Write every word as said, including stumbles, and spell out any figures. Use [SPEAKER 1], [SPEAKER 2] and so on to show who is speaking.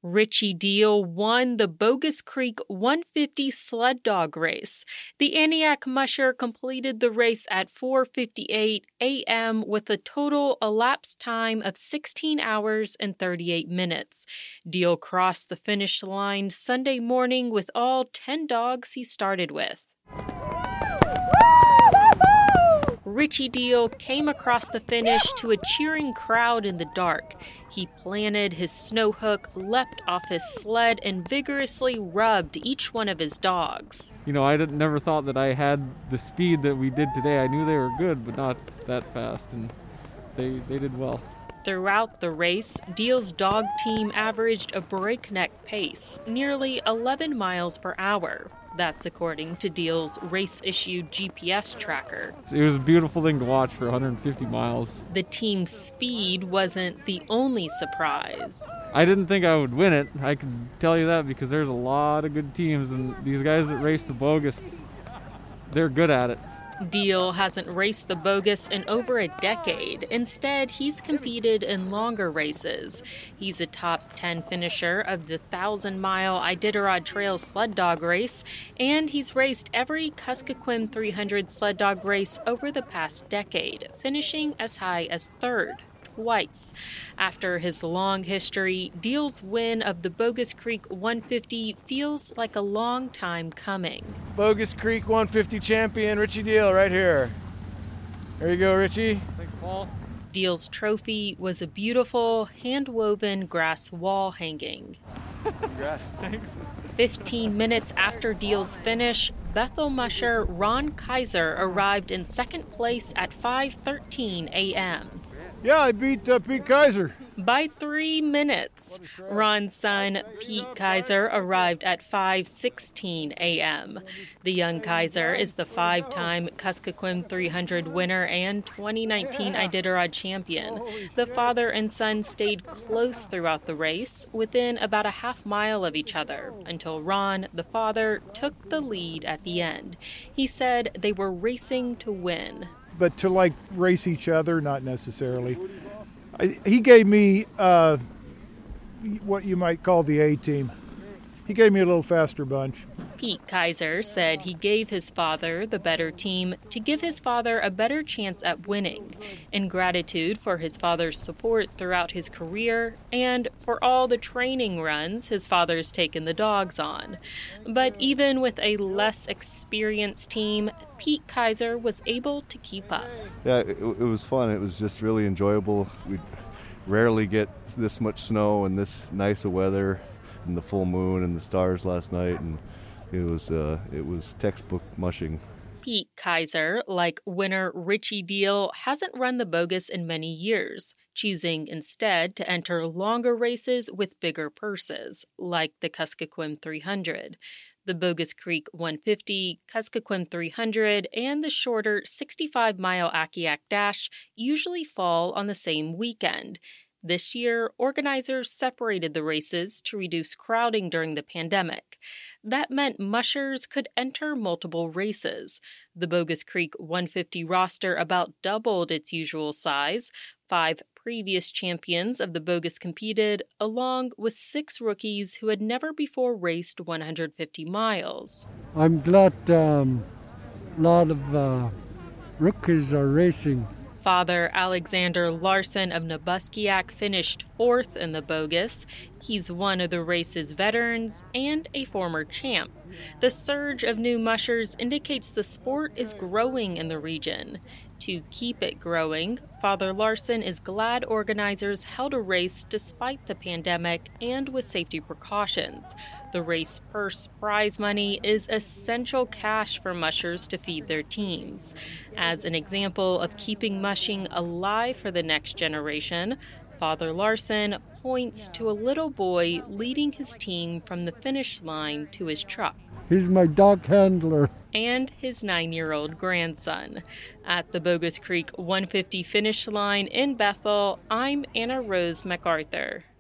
[SPEAKER 1] Richie Deal won the Bogus Creek one fifty sled dog race. The Antioch Musher completed the race at four fifty-eight a.m. with a total elapsed time of sixteen hours and thirty-eight minutes. Deal crossed the finish line Sunday morning with all ten dogs he started with. Richie Deal came across the finish to a cheering crowd in the dark. He planted his snow hook, leapt off his sled, and vigorously rubbed each one of his dogs.
[SPEAKER 2] You know, I didn't, never thought that I had the speed that we did today. I knew they were good, but not that fast, and they, they did well.
[SPEAKER 1] Throughout the race, Deal's dog team averaged a breakneck pace, nearly eleven miles per hour. That's according to Deal's race-issued G P S tracker.
[SPEAKER 2] It was a beautiful thing to watch for one hundred fifty miles.
[SPEAKER 1] The team's speed wasn't the only surprise.
[SPEAKER 2] I didn't think I would win it. I can tell you that because there's a lot of good teams, and these guys that race the Bogus, they're good at it.
[SPEAKER 1] Deal hasn't raced the Bogus in over a decade. Instead, he's competed in longer races. He's a top ten finisher of the thousand-mile Iditarod Trail sled dog race, and he's raced every Kuskokwim three hundred sled dog race over the past decade, finishing as high as third. Twice. After his long history, Deal's win of the Bogus Creek one fifty feels like a long time coming.
[SPEAKER 3] Bogus Creek one fifty champion, Richie Deal, right here. There you go, Richie.
[SPEAKER 2] Thanks, Paul.
[SPEAKER 1] Deal's trophy was a beautiful, hand-woven grass wall hanging.
[SPEAKER 3] Congrats.
[SPEAKER 2] Thanks.
[SPEAKER 1] Fifteen minutes after Deal's finish, Bethel musher Ron Kaiser arrived in second place at five thirteen a.m.
[SPEAKER 4] Yeah, I beat uh, Pete Kaiser.
[SPEAKER 1] By three minutes. Ron's son, Pete Kaiser, arrived at five sixteen a.m. The young Kaiser is the five-time Kuskokwim three hundred winner and twenty nineteen Iditarod champion. The father and son stayed close throughout the race, within about a half mile of each other, until Ron, the father, took the lead at the end. He said they were racing to win.
[SPEAKER 4] But to, like, race each other, not necessarily. I, he gave me uh, what you might call the A-team. He gave me a little faster bunch.
[SPEAKER 1] Pete Kaiser said he gave his father the better team to give his father a better chance at winning, in gratitude for his father's support throughout his career and for all the training runs his father's taken the dogs on. But even with a less experienced team, Pete Kaiser was able to keep up.
[SPEAKER 5] Yeah, it, it was fun. It was just really enjoyable. We rarely get this much snow and this nice of weather and the full moon and the stars last night, and it was uh, it was textbook mushing.
[SPEAKER 1] Pete Kaiser, like winner Richie Deal, hasn't run the Bogus in many years, choosing instead to enter longer races with bigger purses, like the Kuskokwim three hundred. The Bogus Creek one fifty, Kuskokwim three hundred, and the shorter sixty-five mile Akiak Dash usually fall on the same weekend. This year, organizers separated the races to reduce crowding during the pandemic. That meant mushers could enter multiple races. The Bogus Creek one fifty roster about doubled its usual size. Five previous champions of the Bogus competed, along with six rookies who had never before raced one hundred fifty miles.
[SPEAKER 6] I'm glad um, a lot of uh, rookies are racing.
[SPEAKER 1] Father Alexander Larson of Nabuskiak finished fourth in the Bogus. He's one of the race's veterans and a former champ. The surge of new mushers indicates the sport is growing in the region. To keep it growing, Father Larson is glad organizers held a race despite the pandemic and with safety precautions. The race purse prize money is essential cash for mushers to feed their teams. As an example of keeping mushing alive for the next generation, Father Larson points to a little boy leading his team from the finish line to his truck.
[SPEAKER 6] He's my dog handler.
[SPEAKER 1] And his nine-year-old grandson. At the Bogus Creek one fifty finish line in Bethel, I'm Anna Rose MacArthur.